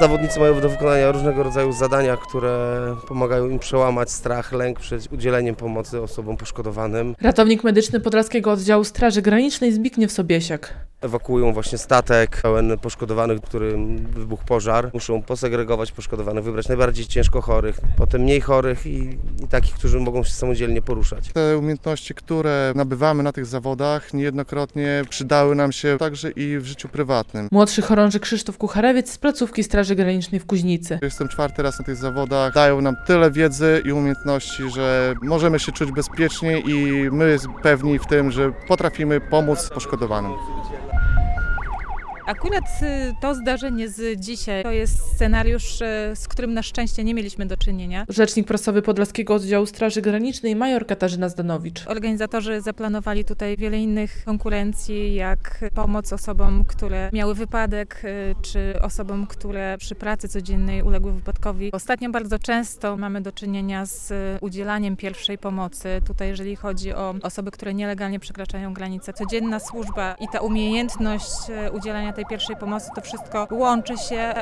Zawodnicy mają do wykonania różnego rodzaju zadania, które pomagają im przełamać strach, lęk przed udzieleniem pomocy osobom poszkodowanym. Ratownik medyczny Podlaskiego Oddziału Straży Granicznej Zbigniew Sobiesiak. Ewakuują właśnie statek pełen poszkodowanych, w którym wybuchł pożar. Muszą posegregować poszkodowanych, wybrać najbardziej ciężko chorych, potem mniej chorych i takich, którzy mogą się samodzielnie poruszać. Te umiejętności, które nabywamy na tych zawodach, niejednokrotnie przydały nam się także i w życiu prywatnym. Młodszy chorąży Krzysztof Kucharewiec z placówki Straży Granicznej w Kuźnicy. Jestem 4. raz na tych zawodach. Dają nam tyle wiedzy i umiejętności, że możemy się czuć bezpiecznie i my pewni w tym, że potrafimy pomóc poszkodowanym. Akurat to zdarzenie z dzisiaj to jest scenariusz, z którym na szczęście nie mieliśmy do czynienia. Rzecznik prasowy Podlaskiego Oddziału Straży Granicznej major Katarzyna Zdanowicz. Organizatorzy zaplanowali tutaj wiele innych konkurencji, jak pomoc osobom, które miały wypadek, czy osobom, które przy pracy codziennej uległy wypadkowi. Ostatnio bardzo często mamy do czynienia z udzielaniem pierwszej pomocy. Tutaj jeżeli chodzi o osoby, które nielegalnie przekraczają granice, codzienna służba i ta umiejętność udzielania tej pierwszej pomocy, to wszystko łączy się.